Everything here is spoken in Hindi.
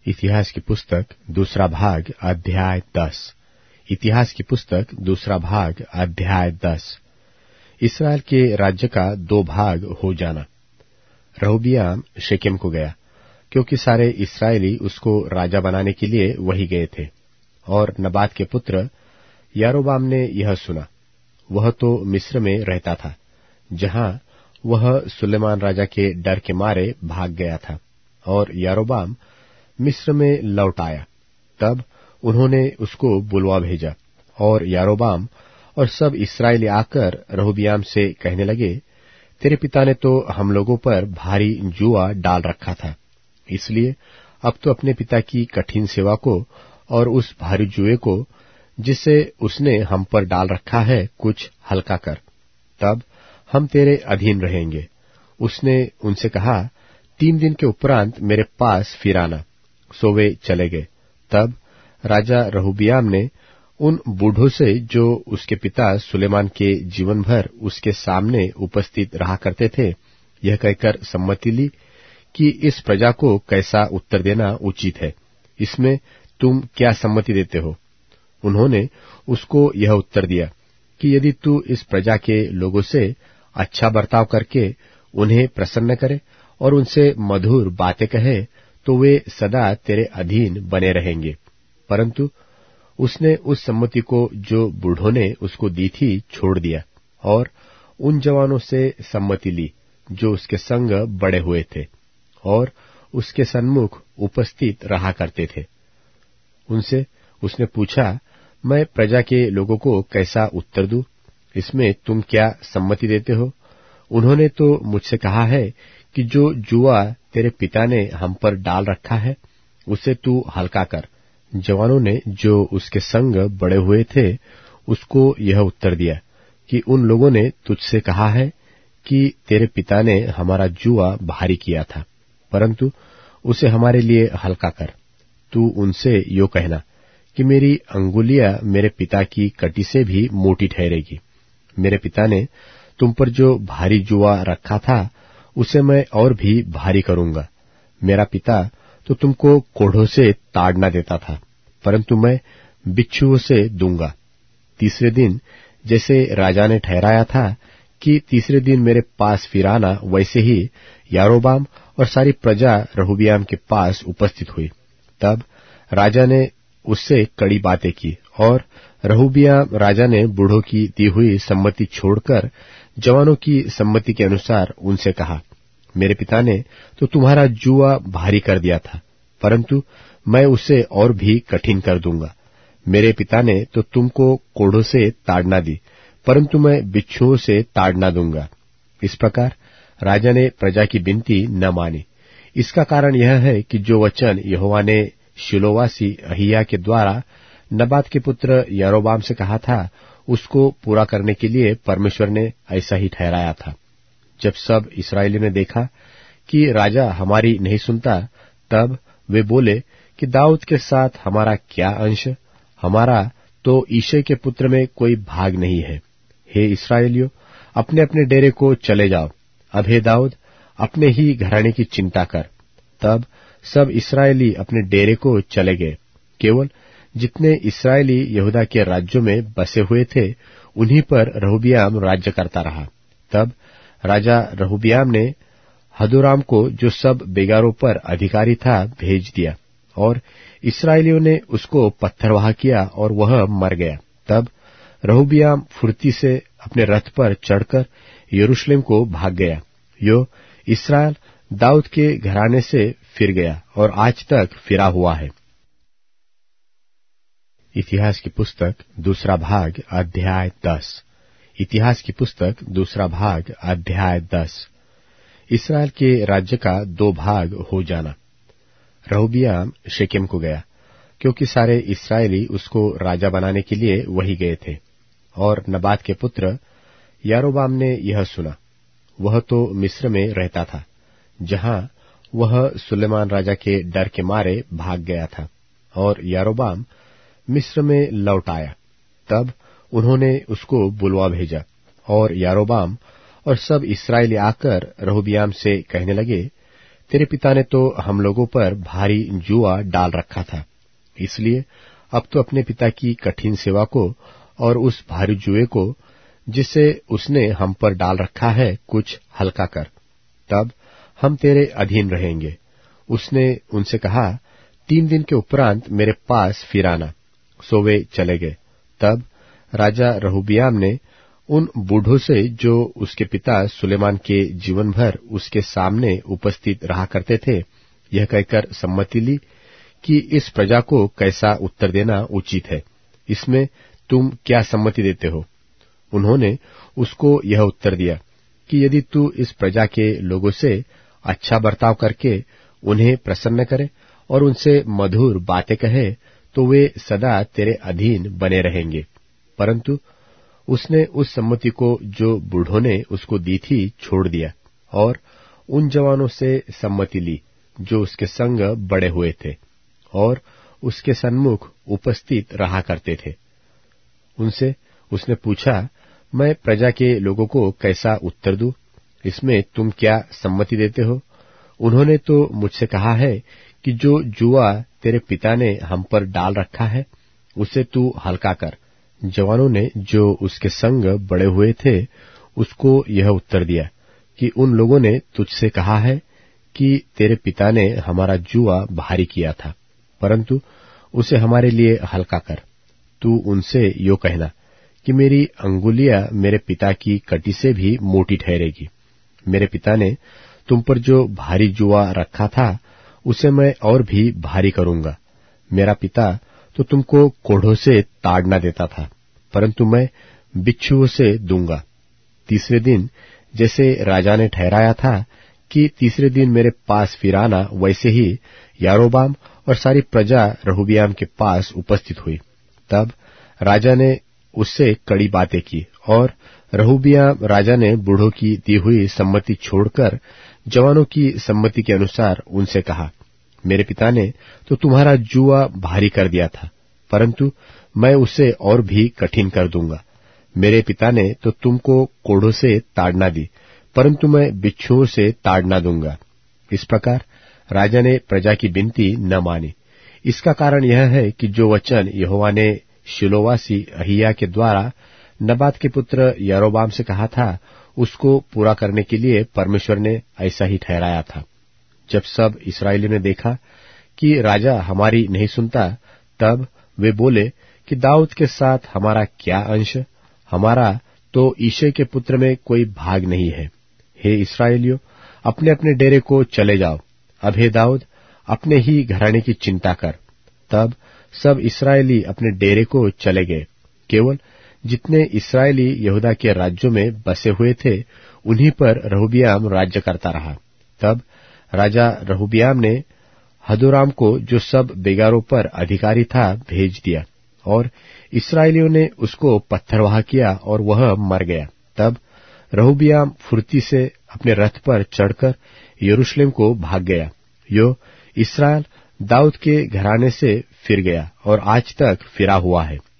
इतिहास की पुस्तक दूसरा भाग अध्याय 10। इतिहास की पुस्तक दूसरा भाग अध्याय 10। इसराइल के राज्य का दो भाग हो जाना। रहोबियाम शेकेम को गया, क्योंकि सारे इस्राएली उसको राजा बनाने के लिए वही गए थे। और नबात के पुत्र यारोबाम ने यह सुना। वह तो मिस्र में रहता था, जहां वह सुलेमान राजा के डर के मारे भाग गया था। और यारोबाम मिस्र में लौट आया। तब उन्होंने उसको बुलवा भेजा, और यारोबाम और सब इस्राएली आकर रहोबियाम से कहने लगे, तेरे पिता ने तो हम लोगों पर भारी जुआ डाल रखा था, इसलिए अब तो अपने पिता की कठिन सेवा को और उस भारी जुए को जिसे उसने हम पर डाल रखा है कुछ हल्का कर, तब हम तेरे अधीन रहेंगे। उसने उनसे कहा, 3 दिन के उपरांत मेरे पास फिर आना। सो वे चले गए। तब राजा रहोबियाम ने उन बूढ़ों से, जो उसके पिता सुलेमान के जीवन भर उसके सामने उपस्थित रहा करते थे, यह कहकर सम्मति ली कि इस प्रजा को कैसा उत्तर देना उचित है, इसमें तुम क्या सम्मति देते हो? उन्होंने उसको यह उत्तर दिया कि यदि तू इस प्रजा के लोगों से अच्छा बर्ताव करके उन्हें प्रसन्न करे और उनसे मधुर बातें कहे, तो वे सदा तेरे अधीन बने रहेंगे। परंतु उसने उस सम्मति को जो बूढ़ों ने उसको दी थी छोड़ दिया, और उन जवानों से सम्मति ली जो उसके संग बड़े हुए थे और उसके सन्मुख उपस्थित रहा करते थे। उनसे उसने पूछा, मैं प्रजा के लोगों को कैसा उत्तर दूं? इसमें तुम क्या सम्मति देते हो? उन्होंने तो मुझसे कहा है कि जो जुआ तेरे पिता ने हम पर डाल रखा है, उसे तू हल्का कर। जवानों ने जो उसके संग बड़े हुए थे उसको यह उत्तर दिया कि उन लोगों ने तुझसे कहा है कि तेरे पिता ने हमारा जुआ भारी किया था, परंतु उसे हमारे लिए हल्का कर। तू उनसे यो कहना कि मेरी अंगुलियां मेरे पिता की कटी से भी मोटी ठहरेगी। मेरे पिता ने तुम पर जो भारी जुआ रखा था, उसे मैं और भी भारी करूंगा। मेरा पिता तो तुमको कोढ़ों से ताड़ना देता था, परंतु मैं बिच्छुओं से दूंगा। तीसरे दिन जैसे राजा ने ठहराया था कि तीसरे दिन मेरे पास फिर आना, वैसे ही यारोबाम और सारी प्रजा रहोबियाम के पास उपस्थित हुई। तब राजा ने उससे कड़ी बातें की, और रहोबियाम राजा ने बूढ़ों की दी हुई सम्मति छोड़कर जवानों की सम्मति के अनुसार उनसे कहा, मेरे पिता ने तो तुम्हारा जुआ भारी कर दिया था, परंतु मैं उसे और भी कठिन कर दूंगा। मेरे पिता ने तो तुमको कोढ़ों से ताड़ना दी, परंतु मैं बिच्छुओं से ताड़ना दूंगा। इस प्रकार राजा ने प्रजा की विनती न मानी। इसका कारण यह है कि जो वचन यहोवा ने शिलोवासी अहिय्याह के द्वारा नबात के पुत्र यारोबाम से कहा था, उसको पूरा करने के लिए परमेश्वर ने ऐसा ही ठहराया था। जब सब इस्राएलियों ने देखा कि राजा हमारी नहीं सुनता, तब वे बोले कि दाऊद के साथ हमारा क्या अंश? हमारा तो ईशे के पुत्र में कोई भाग नहीं है। हे इस्राएलियों, अपने अपने डेरे को चले जाओ। अब हे दाऊद, अपने ही घराने की चिंता कर। तब सब इस्राएली अपने डेरे को चले गए। केवल जितने इस्राएली यहूदा के राज्यों में बसे हुए थे, उन्हीं पर रहोबियाम राज्य करता रहा। तब राजा रहोबियाम ने हदोराम को, जो सब बेगारों पर अधिकारी था, भेज दिया, और इस्राएलियों ने उसको पत्थरवाह किया और वह मर गया। तब रहोबियाम फुर्ती से अपने रथ पर चढ़कर यरूशलेम को भाग गया। यो इस्राएल दाऊद के घराने से फिर गया और आज तक फिरा हुआ है। इतिहास की पुस्तक दूसरा भाग अध्याय 10। इतिहास की पुस्तक दूसरा भाग अध्याय 10। इसराइल के राज्य का दो भाग हो जाना। रहोबियाम शेकेम को गया, क्योंकि सारे इस्राएली उसको राजा बनाने के लिए वही गए थे। और नबात के पुत्र यारोबाम ने यह सुना। वह तो मिस्र में रहता था, जहां वह सुलेमान राजा के डर के मारे भाग गया था। और यारोबाम मिस्र में लौट आया। तब उन्होंने उसको बुलवा भेजा, और यारोबाम और सब इस्राएली आकर रहोबियाम से कहने लगे, तेरे पिता ने तो हम लोगों पर भारी जुआ डाल रखा था, इसलिए अब तो अपने पिता की कठिन सेवा को और उस भारी जुए को जिसे उसने हम पर डाल रखा है कुछ हल्का कर, तब हम तेरे अधीन रहेंगे। उसने उनसे कहा, 3 दिन के उपरांत मेरे पास फिर आना। सो वे चले गए। तब राजा रहूबियाम ने उन बूढ़ों से जो उसके पिता सुलेमान के जीवन भर उसके सामने उपस्थित रहा करते थे, यह कहकर सम्मति ली कि इस प्रजा को कैसा उत्तर देना उचित है, इसमें तुम क्या सम्मति देते हो? उन्होंने उसको यह उत्तर दिया कि यदि तू इस प्रजा के लोगों से अच्छा बर्ताव करके उन्हें प्रसन्न करे और उनसे मधुर बातें कहे, तो वे सदा तेरे अधीन बने रहेंगे। परंतु उसने उस सम्मति को जो बूढ़ों ने उसको दी थी छोड़ दिया और उन जवानों से सम्मति ली जो उसके संग बड़े हुए थे और उसके सन्मुख उपस्थित रहा करते थे। उनसे उसने पूछा, मैं प्रजा के लोगों को कैसा उत्तर दूं? इसमें तुम क्या सम्मति देते हो? उन्होंने तो मुझसे कहा है कि जो जुआ तेरे पिता ने हम पर डाल रखा है उसे तू हल्का कर। जवानों ने जो उसके संग बड़े हुए थे उसको यह उत्तर दिया कि उन लोगों ने तुझसे कहा है कि तेरे पिता ने हमारा जुआ भारी किया था, परंतु उसे हमारे लिए हल्का कर। तू उनसे यो कहना कि मेरी अंगुलियां मेरे पिता की कटी से भी मोटी ठहरेगी। मेरे पिता ने तुम पर जो भारी जुआ रखा था उसे मैं और भी भारी करूंगा। मेरा पिता तो तुमको कोढ़ों से ताड़ना देता था, परंतु मैं बिच्छुओं से दूंगा। तीसरे दिन जैसे राजा ने ठहराया था कि तीसरे दिन मेरे पास फिर आना, वैसे ही यारोबाम और सारी प्रजा रहूबियाम के पास उपस्थित हुई। तब राजा ने उससे कड़ी बातें की और रहूबियाम राजा ने बूढ़ों की दी हुई सम्मति छोड़कर जवानों की सम्मति के अनुसार उनसे कहा, मेरे पिता ने तो तुम्हारा जुआ भारी कर दिया था, परंतु मैं उसे और भी कठिन कर दूंगा। मेरे पिता ने तो तुमको कोढ़ों से ताड़ना दी, परंतु मैं बिच्छुओं से ताड़ना दूंगा। इस प्रकार राजा ने प्रजा की विनती न मानी। इसका कारण यह है कि जो वचन यहोवा ने शिलोवासी अहिय्याह के द्वारा नबात के पुत्र यारोबाम से कहा था, उसको पूरा करने के लिए परमेश्वर ने ऐसा ही ठहराया था। जब सब इस्राएलियों ने देखा कि राजा हमारी नहीं सुनता, तब वे बोले कि दाऊद के साथ हमारा क्या अंश? हमारा तो ईशे के पुत्र में कोई भाग नहीं है। हे इस्राएलियों, अपने अपने डेरे को चले जाओ। अब हे दाऊद, अपने ही घराने की चिंता कर। तब सब इस्राएली अपने डेरे को चले गए। केवल जितने इस्राएली यहूदा के राज्यों में बसे हुए थे, उन्हीं पर रहूबियाम राज्य करता रहा। तब राजा रहूबियाम ने हदोराम को, जो सब बेगारों पर अधिकारी था, भेज दिया और इस्राएलियों ने उसको पत्थरवाह किया और वह मर गया। तब रहूबियाम फुर्ती से अपने रथ पर चढ़कर यरूशलेम को भाग गया। यो इस्राएल दाऊद के घराने से फिर गया और आज तक फिरा हुआ है।